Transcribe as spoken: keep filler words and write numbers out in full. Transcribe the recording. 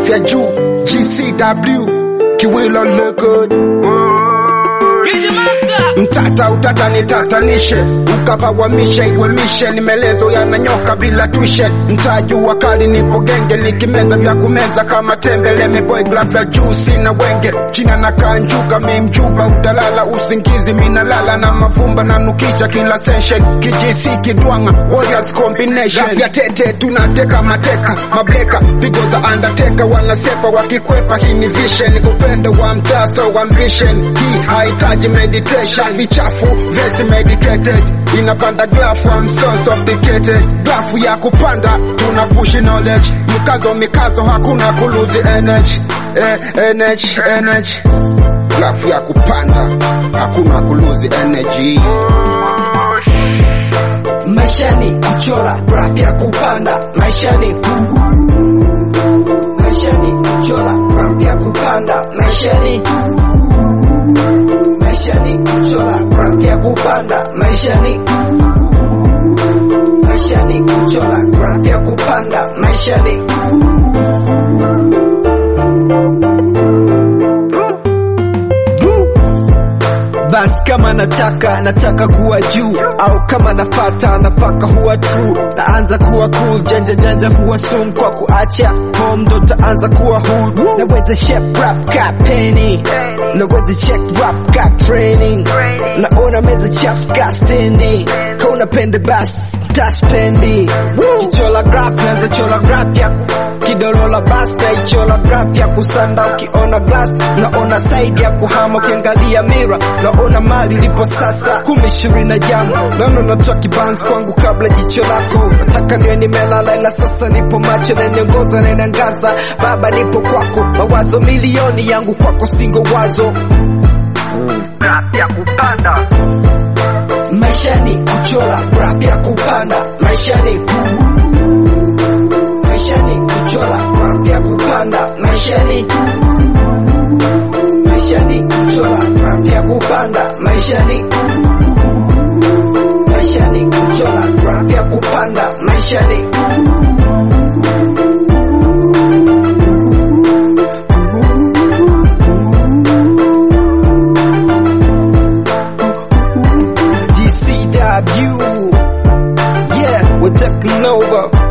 graph ya juu G C W Kiwilo look good. Mtata utata nitatanishe, ukapawamishe iwe mishe, nimelezo yananyoka bila tuition. Mtaju wakali nipo genge, nikimeza vya kumeza kama tembele. Meboy glove ya juu sina wenge, china na kanjuka mimjuba. Utalala usingizi minalala na mafumba na nukicha kila session. Kijisi kidwanga, warriors combination. Rap ya tete tunateka mateka, mableka, pigo za undertaker. Wanasepa wakikwepa hii ni vision, upendo wa mtasa wa ambition. Hii haitaji meditation, vichafu, vesi medicated. Inapanda glafu, I'm so sophisticated. Glafu ya kupanda, tuna push knowledge. Mkazo mikazo, hakuna kuluzi energy. Eh, energy, energy. Glafu ya kupanda, hakuna kuluzi energy. Maisha ni kuchora, graph ya kupanda. Maisha ni Maisha ni kuchora, graph ya kupanda. Maisha ni Maisha ni kuchora, graph ya kupanda. Maisha ni Maisha ni kuchora, graph ya kupanda. Maisha ni bas kama nataka, nataka kuwa juu. Au kama nafata, nafaka huwa true. Naanza kuwa cool, janja janja huwa soon. Kwa kuacha home ndo taanza kuwa hood. Naweza shape rap ka penny, naweza check rap ka training. Naona meza chafu ka standing, ka unapende bas taspendi. Kichola graph, naanza chola graph ya kidolola bas, na ichola graph ya kusanda. Ukiona glass, naona side ya kuhama. Ukiangalia mirror, naona mali lipo sasa. Kumi shuri na jamu, naona natoa kibanzi kwangu kabla jicho lako. Nataka niwe nimelala ila sasa nipo macho, na niongoza na nangaza. Baba nipo kwako, mawazo milioni yangu kwako singo wazo. Graph ya kupanda. Maisha ni kuchora, graph ya kupanda. Maisha ni Maisha ni kuchora, graph ya kupanda. Maisha ni Maisha ni kuchora, graph ya kupanda. Maisha ni Maisha ni kuchora, graph ya kupanda. Maisha ni G C W. Yeah, we're taking over.